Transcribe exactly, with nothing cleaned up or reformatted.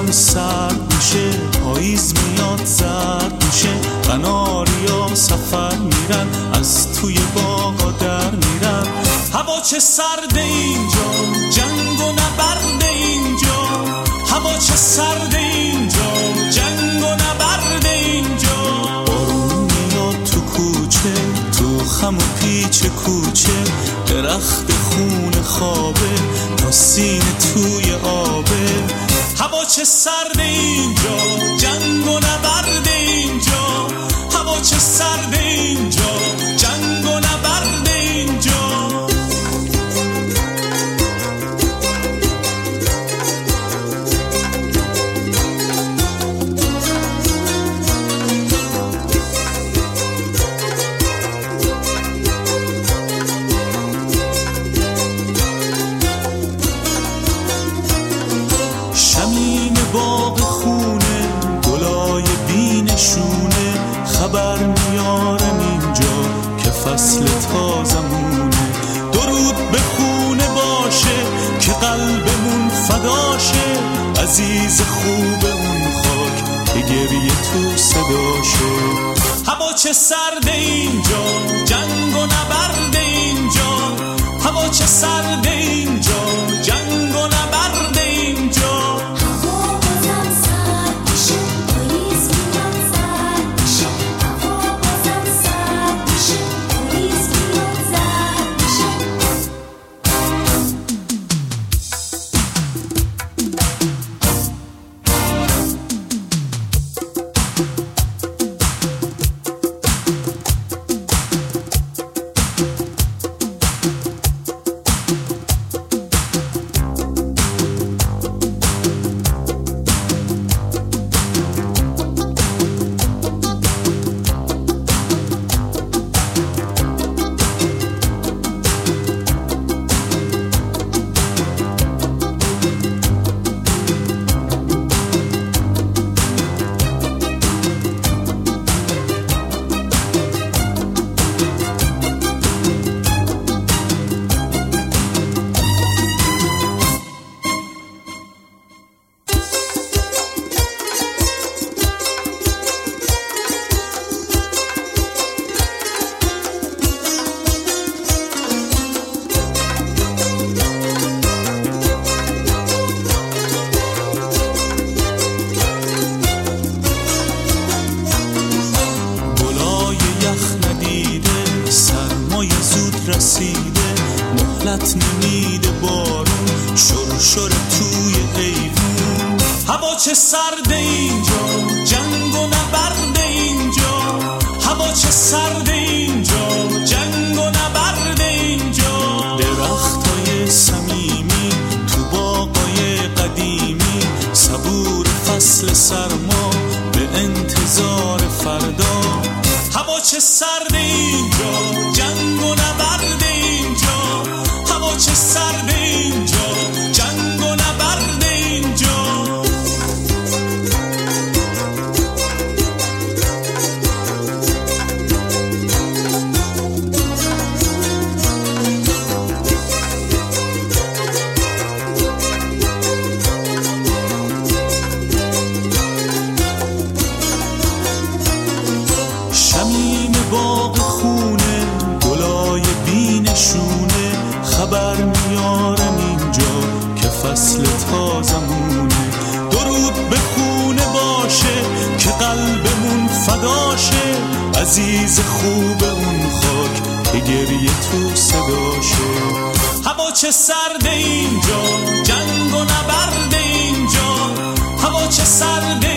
بارون سرد میشه، پاییز میاد زرد میشه، قناریا سفر میرن از توی باغا در میرن. هوا چه سرده اینجا، جنگ و نبرد اینجا. هوا چه سرده اینجا، جنگ و نبرد اینجا. بارون میاد تو کوچه، تو خم و پیچ کوچه، درخت خون خوابه تا سینه توی آبه. هوا چه سرده اینجا، جنگ و نبرد اینجا. هوا چه سرده اینجا، جنگ و نبرد اینجا. شمیم باغ خونه، گلای بینشونه، خبر میارن اینجا که فصل تازمونه. درود به خونه باشه که قلبمون فداشه، عزیز خوب اون خاک که گریه تو صداشه. هوا چه سرده اینجا، جنگ و نبرد اینجا. هوا چه سرده اینجا، جنگ و نبرد اینجا. رسیده، مهلت نمیده بارون، شر شر توی ایوون. هوا چه سرده اینجا، جنگ و نبرد اینجا. هوا چه سرده اینجا، جنگ و نبرد اینجا. درختای صمیمی تو باغای قدیمی، صبور فصل سرما به انتظار فردا. هوا چه سرده اینجا، جنگ و نبرد اینجا. هوا چه سرده اینجا، جنگ و نبرد اینجا. شمیم باغ خونه، گلای بینشونه، خبر میارن اینجا که فصل تازمونه. درود به خونه باشه که قلبمون فداشه، عزیز خوب اون خاک که گریه تو صداشه. هوا چه سرده اینجا، جنگ و نبرد اینجا. هوا چه سرده